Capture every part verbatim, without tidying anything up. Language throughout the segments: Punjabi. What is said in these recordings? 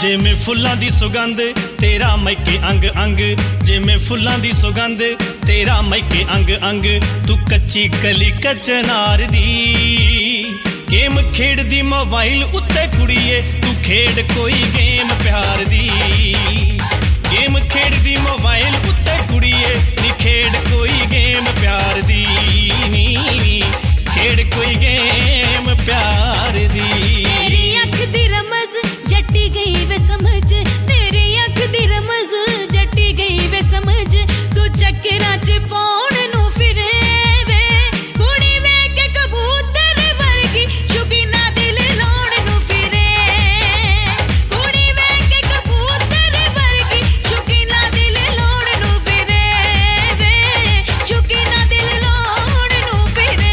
ਜਿਵੇਂ ਫੁੱਲਾਂ ਦੀ ਸੁਗੰਧ ਤੇਰਾ ਮੈਕੇ ਅੰਗ ਅੰਗ ਜਿਵੇਂ ਫੁੱਲਾਂ ਦੀ ਸੁਗੰਧ ਤੇਰਾ ਮੈਕੇ ਅੰਗ ਅੰਗ ਤੂੰ ਕੱਚੀ ਕਲੀ ਕਚਨਾਰ ਦੀ ਗੇਮ ਖੇਡਦੀ ਮੋਬਾਈਲ ਉੱਤੇ ਕੁੜੀਏ ਤੂੰ ਖੇਡ ਕੋਈ ਗੇਮ ਪਿਆਰ ਦੀ ਗੇਮ ਖੇਡਦੀ ਮੋਬਾਈਲ ਉੱਤੇ ਕੁੜੀਏ ਨੀ ਖੇਡ ਕੋਈ ਗੇਮ ਪਿਆਰ ਦੀ ਨੀ ਖੇਡ ਕੋਈ ਗੇਮ ਪਿਆਰ ਦੀ ਤੇਰੀ ਅੱਖ ਦੀ ਰਮਜ਼ ਜੱਟੀ ਗਈ ਵੇ ਸਮਝ ਤੇਰੀ ਅੱਖ ਦੀ ਰਮਜ਼ ਜੱਟੀ ਗਈ ਵੇ ਸਮਝ ਤੂੰ ਚੱਕਰਾਂ ਚ ਪਾਉਣ ਨੂੰ ਫਿਰੇ ਵੇ ਕੁੜੀ ਵੇਖ ਕੇ ਕਬੂਤਰ ਵਰਗੀ ਸ਼ੁਕੀਨਾ ਦਿਲ ਲਾਉਣ ਨੂੰ ਫਿਰੇ ਕੁੜੀ ਵੇਖ ਕੇ ਕਬੂਤਰ ਵਰਗੀ ਸ਼ੁਕੀਨਾ ਦਿਲ ਲਾਉਣ ਨੂੰ ਫਿਰੇ ਵੇ ਸ਼ੁਕੀਨਾ ਦਿਲ ਲਾਉਣ ਨੂੰ ਫਿਰੇ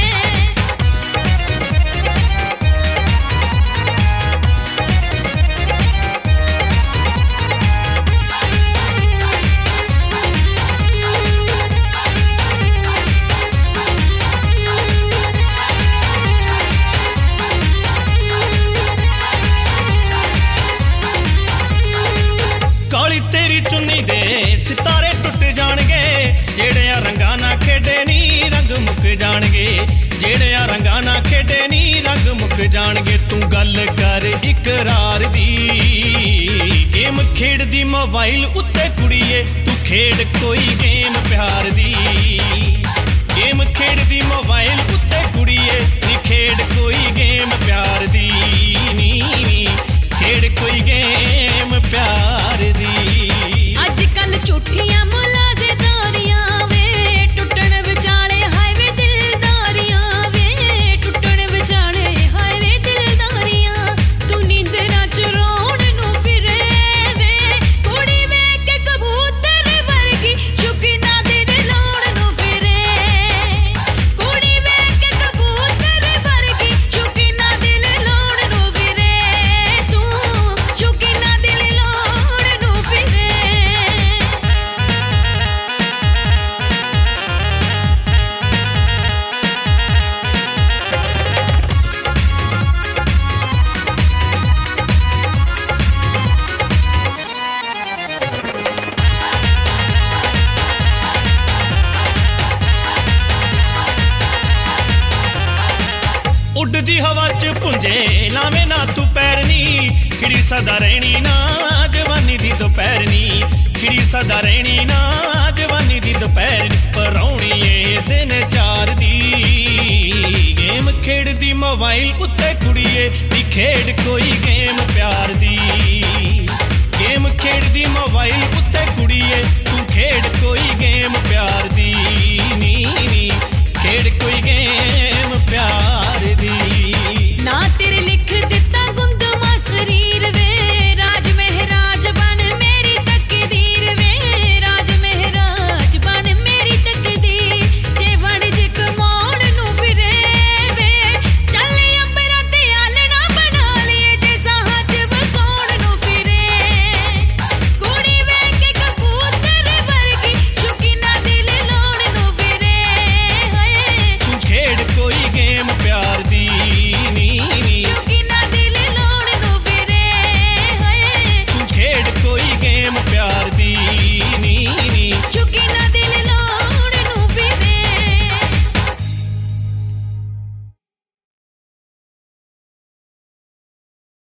ਕਾਲੀ ਤੇਰੀ ਚੁੰਨੀ ਦੇ ਸਿਤਾਰੇ ਟੁੱਟ ਜਾਣਗੇ ਜਿਹੜਿਆਂ ਰੰਗਾਂ ਨਾਲ ਖੇਡੇ ਨੀ ਰੰਗ ਮੁੱਕ ਜਾਣਗੇ ਜਿਹੜਿਆਂ ਰੰਗਾਂ ਨਾਲ ਖੇਡੇ ਨੀ ਰੰਗ ਮੁੱਕ ਜਾਣਗੇ ਤੂੰ ਗੱਲ ਕਰ ਇਕਰਾਰ ਦੀ ਗੇਮ ਖੇਡਦੀ ਮੋਬਾਈਲ ਉੱਤੇ ਕੁੜੀਏ ਤੂੰ ਖੇਡ ਕੋਈ ਗੇਮ ਪਿਆਰ ਦੀ ਗੇਮ ਖੇਡਦੀ ਮੋਬਾਈਲ ਉੱਤੇ ਕੁੜੀਏ ਨੀ ਖੇਡ ਕੋਈ ਗੇਮ ਪਿਆਰ ਦੀ ਨੀ ਖੇਡ ਕੋਈ ਗੇਮ ਪਿਆਰ ਦੀ ਅੱਜ ਕੱਲ ਝੂਠੀਆਂ ਮੁਲਾਜ਼ੇਦਾਰੀਆਂ ਵੇ ਟੁੱਟਣ ਵਿਚਾਲੇ ਹਾਈਵੇ ਦਿਲਦਾਰੀਆਂ ਵੇ ਟੁੱਟਣ ਵਿਚਾਲੇ ਹਾਈਵੇ ਦਿਲਦਾਰੀਆਂ ਤੂੰ ਨੀਂਦਰਾਂ ਚ ਰੋਣ ਨੂੰ ਫਿਰੇ ਵੇ ਕੁੜੀ ਵੇਖ ਕੇ ਕਬੂਤਰ ਵਰਗੀ ਸ਼ੁਕੀਨਾ ਦਿਲ ਲਾਉਣ ਨੂੰ ਫਿਰੇ ਕੁੜੀ ਵੇਖ ਕੇ ਕਬੂਤਰ ਵਰਗੀ ਸ਼ੁਕੀਨਾ ਦਿਲ ਲਾਉਣ ਨੂੰ ਫਿਰੇ ਤੂੰ ਸ਼ੁਕੀਨਾ ਦਿਲ ਲਾਉਣ ਨੂੰ ਫਿਰੇ ਉੱਡਦੀ ਹਵਾ ਚ ਪੁੰਜੇ ਲਾਵੇਂ ਨਾ ਤੂੰ ਪੈਰ ਨੀ ਖਿੜੀ ਸਦਾ ਰਹਿਣੀ ਨਾ ਜਵਾਨੀ ਦੀ ਦੁਪਹਿਰ ਨੀ ਖਿੜੀ ਸਦਾ ਰਹਿਣੀ ਨਾ ਜਵਾਨੀ ਦੀ ਦੁਪਹਿਰ ਨੀ ਪਰਾਉਣੀ ਏ ਦਿਨ ਚਾਰ ਦੀ ਗੇਮ ਖੇਡਦੀ ਮੋਬਾਈਲ ਉੱਤੇ ਕੁੜੀਏ ਨੀ ਖੇਡ ਕੋਈ ਗੇਮ ਪਿਆਰ ਦੀ ਗੇਮ ਖੇਡਦੀ ਮੋਬਾਈਲ ਉੱਤੇ ਕੁੜੀਏ ਤੂੰ ਖੇਡ ਕੋਈ ਗੇਮ ਪਿਆਰ ਦੀ ਨੀ